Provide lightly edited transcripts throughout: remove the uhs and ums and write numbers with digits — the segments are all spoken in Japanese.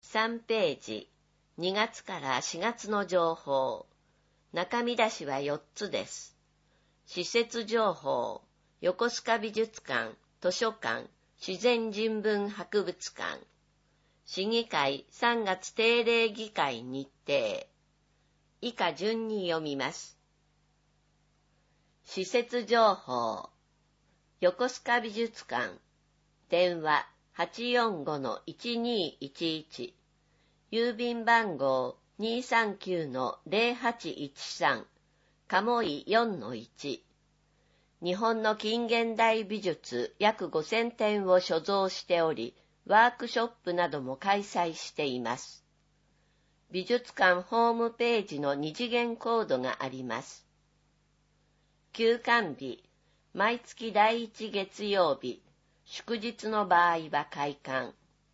3ページ、2月から4月の情報。中見出しは4つです。施設情報、横須賀美術館、図書館、自然人文博物館。市議会3月定例議会日程。以下順に読みます。施設情報。横須賀美術館。電話 845-1211。郵便番号 239-0813。鴨居 4-1。日本の近現代美術約5000点を所蔵しており、ワークショップなども開催しています。美術館ホームページの二次元コードがあります。休館日、毎月第1月曜日、祝日の場合は開館。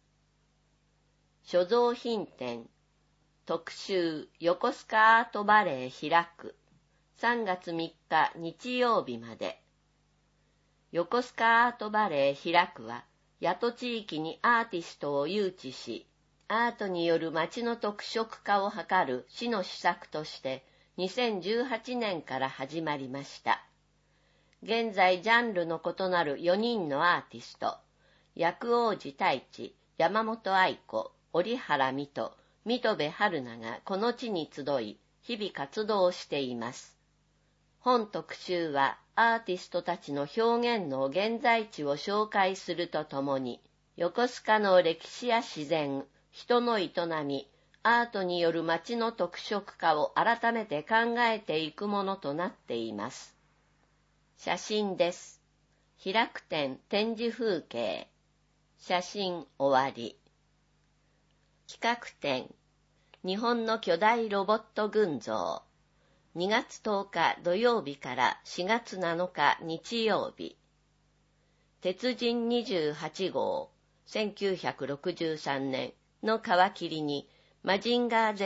所蔵品展、特集横須賀アートバレー開く、3月3日日曜日まで。横須賀アートバレー開くは、谷戸地域にアーティストを誘致し、アートによる街の特色化を図る市の施策として、2018年から始まりました。現在ジャンルの異なる4人のアーティスト、薬王子太一、山本愛子、折原美斗、水戸部春菜がこの地に集い、日々活動しています。本特集はアーティストたちの表現の現在地を紹介するとともに、横須賀の歴史や自然、人の営み、アートによる街の特色化を改めて考えていくものとなっています。写真です。開く展展示風景。写真終わり。企画展。日本の巨大ロボット群像。2月10日土曜日から4月7日日曜日。鉄人28号、1963年の皮切りに、マジンガー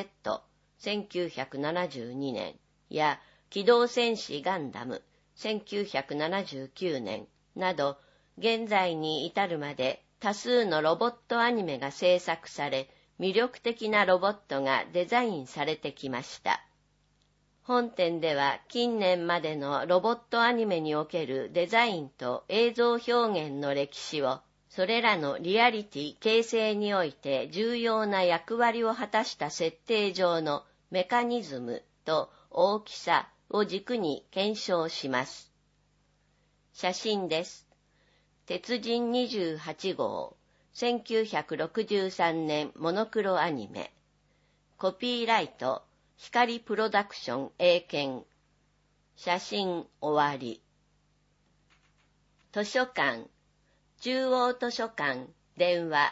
Z、1972年や機動戦士ガンダム、1979年など、現在に至るまで多数のロボットアニメが制作され、魅力的なロボットがデザインされてきました。本展では近年までのロボットアニメにおけるデザインと映像表現の歴史を、それらのリアリティ形成において重要な役割を果たした設定上のメカニズムと大きさを軸に検証します。写真です。鉄人28号、1963年モノクロアニメ。コピーライト、光プロダクション英検。写真終わり。図書館。中央図書館。電話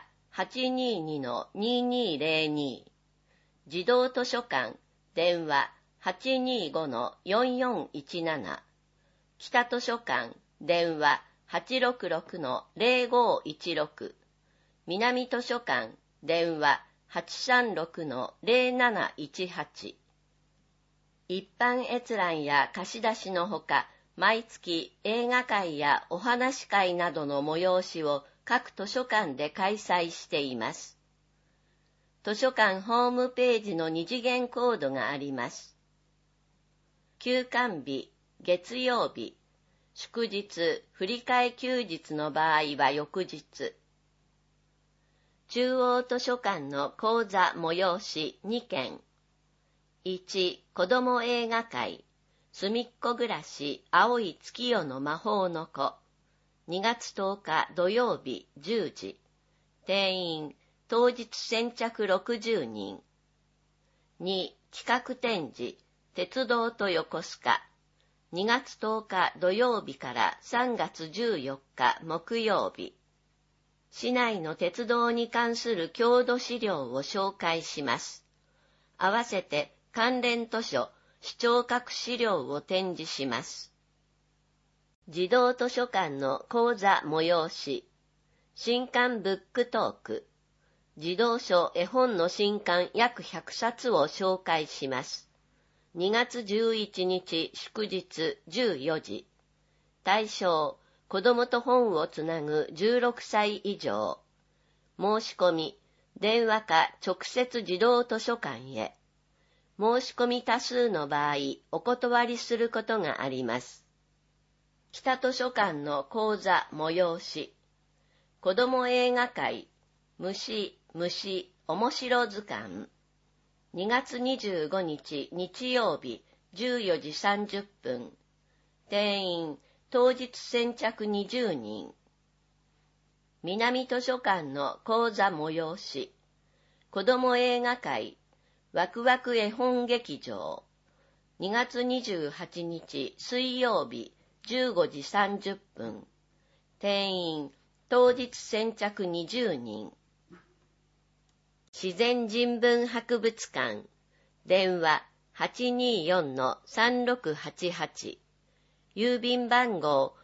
822-2202。児童図書館。電話 825-4417。北図書館。電話 866-0516。南図書館。電話836-0718。一般閲覧や貸し出しのほか、毎月映画会やお話会などの催しを各図書館で開催しています。図書館ホームページの二次元コードがあります。休館日、月曜日、祝日、振り替え休日の場合は翌日。中央図書館の講座催し2件。1、子ども映画会、すみっこ暮らし青い月夜の魔法の子。2月10日土曜日10時。定員、当日先着60人。2、企画展示、鉄道と横須賀。2月10日土曜日から3月14日木曜日。市内の鉄道に関する郷土資料を紹介します。合わせて関連図書、視聴覚資料を展示します。児童図書館の講座催し。新刊ブックトーク。児童書絵本の新刊約100冊を紹介します。2月11日祝日14時。対象、子供と本をつなぐ16歳以上。申し込み、 電話か直接児童図書館へ。申し込み多数の場合、お断りすることがあります。北図書館の講座催し。子ども映画会、虫、面白図鑑。2月25日日曜日14時30分。定員、当日先着20人。南図書館の講座催し。子ども映画会、ワクワク絵本劇場。2月28日水曜日15時30分。定員、当日先着20人。自然人文博物館。電話 824-3688。郵便番号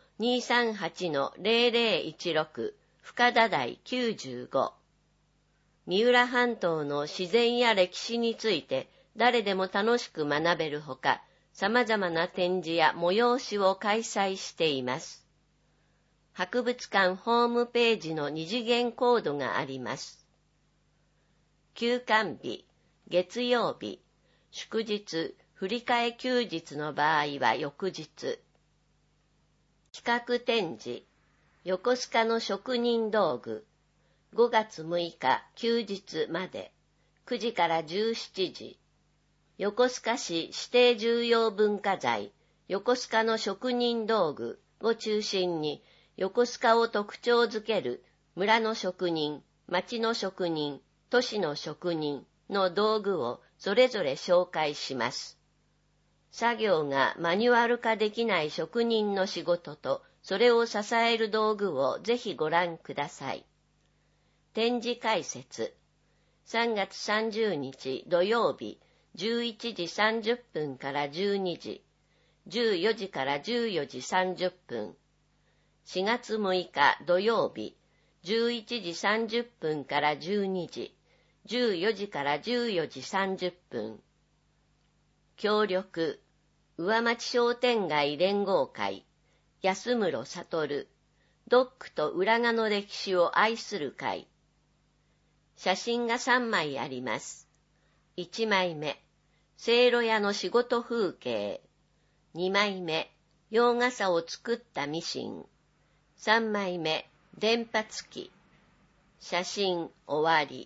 238-0016。深田台95。三浦半島の自然や歴史について誰でも楽しく学べるほか、様々な展示や催しを開催しています。博物館ホームページの二次元コードがあります。休館日、月曜日、祝日、振り替え休日の場合は翌日。企画展示、横須賀の職人道具、5月6日休日まで、9時から17時。横須賀市指定重要文化財、横須賀の職人道具を中心に、横須賀を特徴づける村の職人、町の職人、都市の職人の道具をそれぞれ紹介します。作業がマニュアル化できない職人の仕事と、それを支える道具をぜひご覧ください。展示解説。3月30日土曜日、11時30分から12時、14時から14時30分。4月6日土曜日、11時30分から12時、14時から14時30分。協力、上町商店街連合会、安室悟、ドックと浦賀の歴史を愛する会。写真が3枚あります。1枚目、せいろ屋の仕事風景。2枚目、洋傘を作ったミシン。3枚目、電波付き。写真終わり。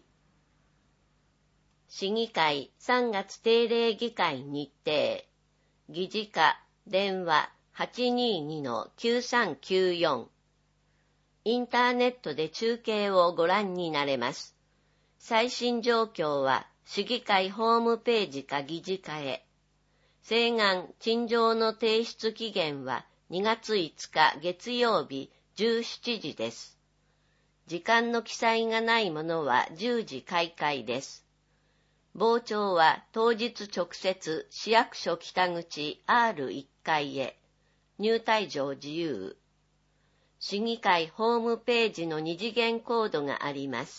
市議会3月定例議会日程。議事課電話 822-9394。インターネットで中継をご覧になれます。最新状況は市議会ホームページか議事課へ。請願・陳情の提出期限は2月5日月曜日17時です。時間の記載がないものは10時開会です。傍聴は当日直接市役所北口 R1 階へ。入退場自由。市議会ホームページの二次元コードがあります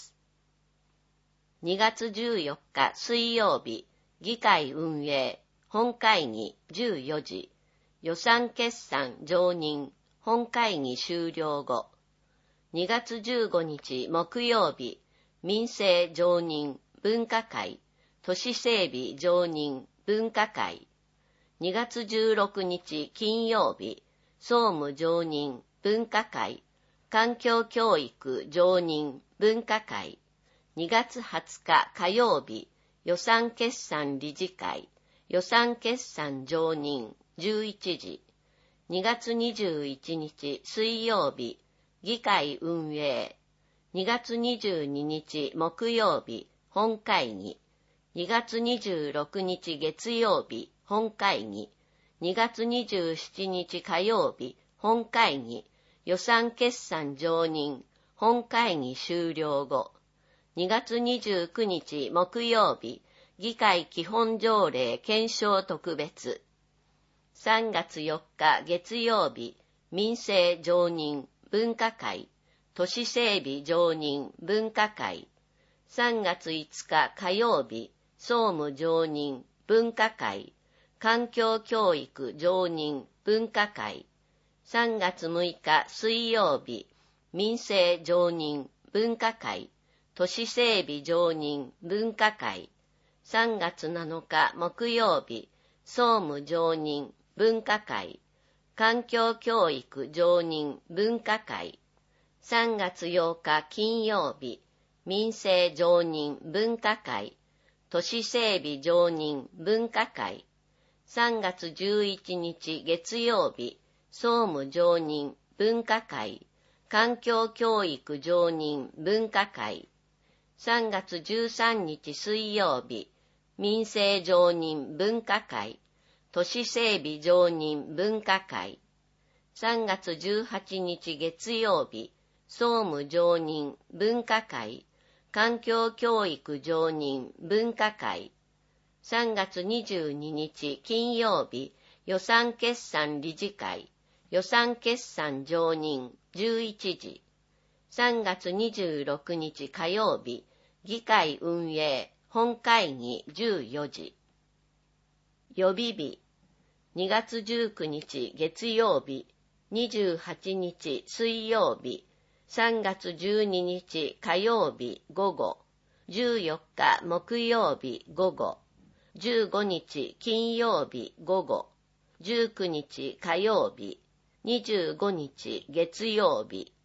。2月14日水曜日、議会運営、本会議14時、予算決算常任、本会議終了後。2月15日木曜日、民政常任、文化会、都市整備常任、文化会。2月16日金曜日、総務常任、文化会、環境教育常任、文化会。2月20日火曜日、予算決算理事会、予算決算常任11時。2月21日水曜日、議会運営。2月22日木曜日、本会議。2月26日月曜日、本会議。2月27日火曜日、本会議。予算決算常任、本会議終了後。2月29日木曜日、議会基本条例検証特別。3月4日月曜日、民政常任文化会、都市整備常任文化会。3月5日火曜日、総務常任文化会、環境教育常任文化会。3月6日水曜日、民政常任文化会、 都市整備常任分科会。3月7日木曜日、総務常任分科会。環境教育常任分科会。3月8日金曜日、民生常任分科会。都市整備常任分科会。3月11日月曜日、総務常任分科会。環境教育常任分科会。3月13日水曜日、民生常任分科会。都市整備常任分科会。3月18日月曜日、総務常任分科会。環境教育常任分科会。3月22日金曜日、予算決算理事会。予算決算常任11時。3月26日火曜日、議会運営本会議14時。予備日、2月19日月曜日、28日水曜日、3月12日火曜日午後、14日木曜日午後、15日金曜日午後、19日火曜日、25日月曜日。